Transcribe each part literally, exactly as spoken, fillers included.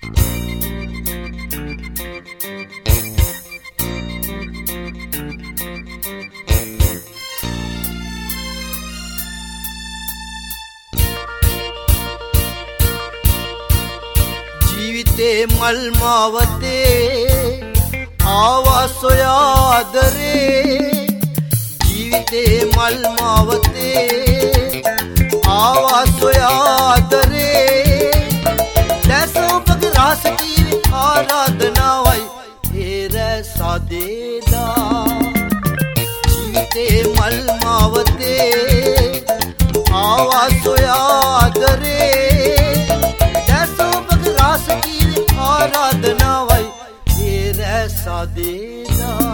ජීවිතේ මල් මාවතේ ආවා සොයා ආදරේ ජීවිතේ මල් මාවතේ ආවා සොයා ආදරේ දැස ඔබගේ රාස කීවේ ආරාධනාවයි හේර සදේදා ජීවිතේ මල් මාවතේ ආවා සොයා ආදරේ දැස ඔබගේ රාස කීවේ ආරාධනාවයි හේර සදේදා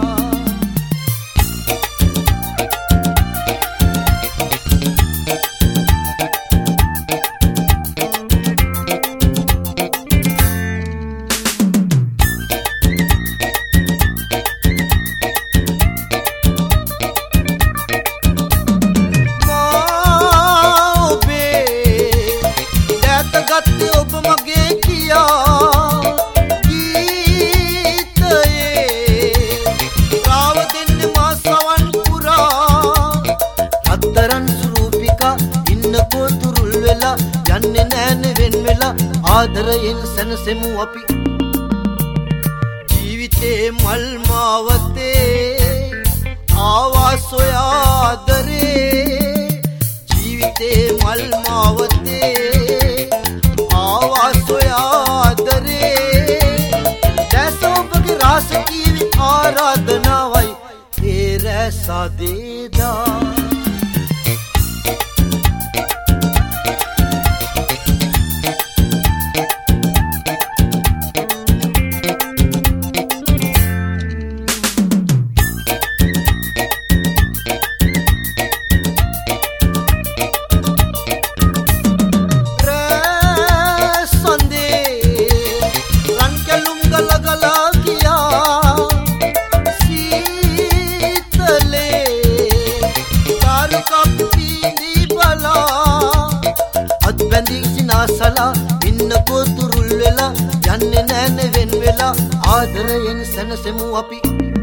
ඔබ මගේ කියා ගීතයේ රාව දෙන්න මා සවන් පුරා අත්තරන් සුරූපිකා ඉන්නකෝ තුරුල් වෙලා යන්නේ නෑනේ වෙන් වෙලා ආදරයෙන් සැනසෙමු අපි ජීවිතේ මල් මාවතේ ආවා සොයා ආදරේ ජීවිතේ මල් මාවතේ ආදරේ දැස ඔබගේ රාස කීවේ ආරාධනාවයි හේර සදේදා සලා ඉන්නකෝ තුරුල් වෙලා යන්නේ නෑනේ වෙන් වෙලා ආදරයෙන් සැනසෙමු අපි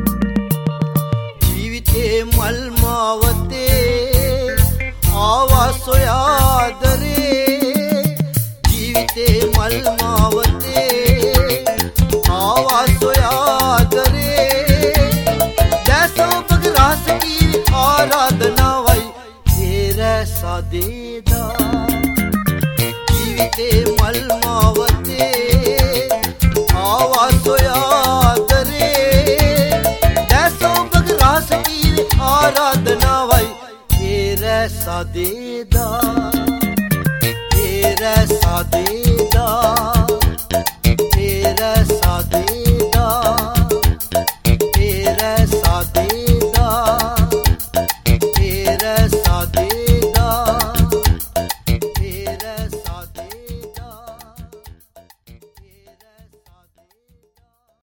ජීවිතේ මල් මාවතේ ආවා සොයා ආදරේ ජීවිතේ මල් මාවතේ ආවා සොයා ආදරේ දැස ඔබගේ රාස කීවේ ආරාධනාවයි හේර සදේදා මල් මාවතේ ආවා සොයා ආදරේ දැස ඔබගේ රාස කීවේ ආරාධනාවයි හේර සදේදා හේර සදේ